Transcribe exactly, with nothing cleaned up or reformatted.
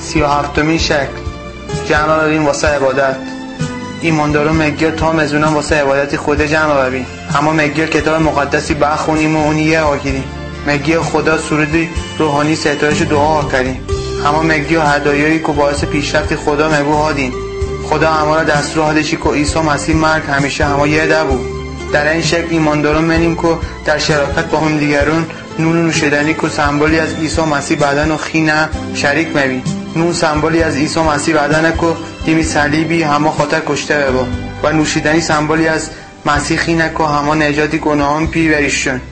سی و هفتمین شکل جمع ببین واسه عبادت. ایماندارو مگیر تا مزونم واسه عبادتی خود جمع ببین. اما مگیر کتاب مقدسی بخونیم و اونی یه آگیریم. مگیر خدا سرودی روحانی ستایش دعا کردیم. اما مگیر هدایایی که باعث پیشرفت خدا مگو هادیم. خدا همه را دستور هادشی که عیسی مسیح مرگ همیشه همه یه ده بود. در این شکل ایماندارو منیم که در شراکت با هم دیگرون نون نوشیدنی که سمبولی از عیسی مسیح بدن و خینه شریک می‌بین. نون سمبولی از عیسی مسیح بدن که دیمی صلیبی همه خاطر کشته ببا و نوشیدنی سمبولی از مسیح خینه که همه نجاتی گناهان پی بریشون.